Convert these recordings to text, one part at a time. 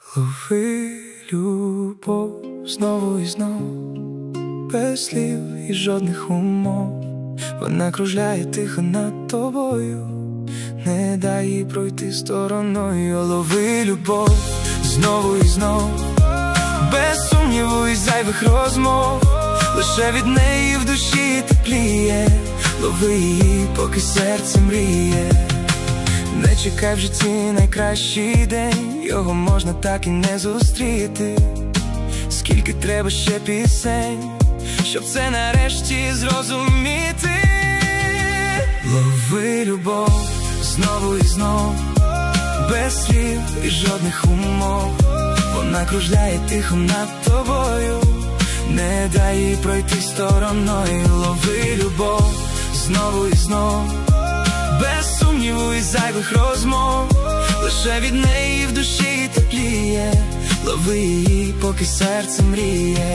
Лови любов знову і знову, без слів і жодних умов. Вона кружляє тихо над тобою, не дай їй пройти стороною. Лови любов знову і знову, без сумніву і зайвих розмов. Лише від неї в душі тепліє. Лови її, поки серце мріє. Не чекай в житті найкращий день, його можна так і не зустріти. Скільки треба ще пісень, щоб це нарешті зрозуміти. Лови любов знову і знову, без слів і жодних умов. Вона кружляє тихо над тобою, не дай їй пройти стороною. Лови любов знову і знову, без сумніву і зайвих розмов. Лише від неї в душі тепліє. Лови її, поки серце мріє.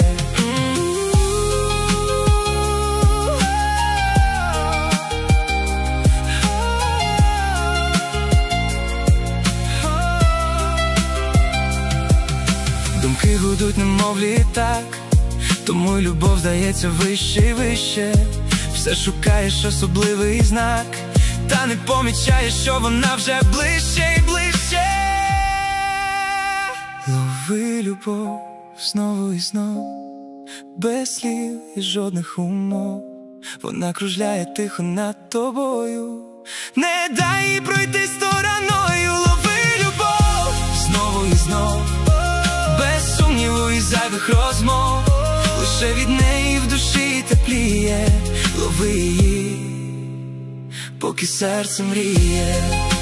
Думки гудуть, немов літак, тому й любов здається вище і вище. Все шукаєш особливий знак, та не помічаєш, що вона вже ближче і ближче. Лови любов знову і знову, без слів і жодних умов. Вона кружляє тихо над тобою, не дай їй пройти стороною. Лови любов знову і знову, без сумніву і зайвих розмов. Лише від неї в душі тепліє. Лови її, поки серце мріє.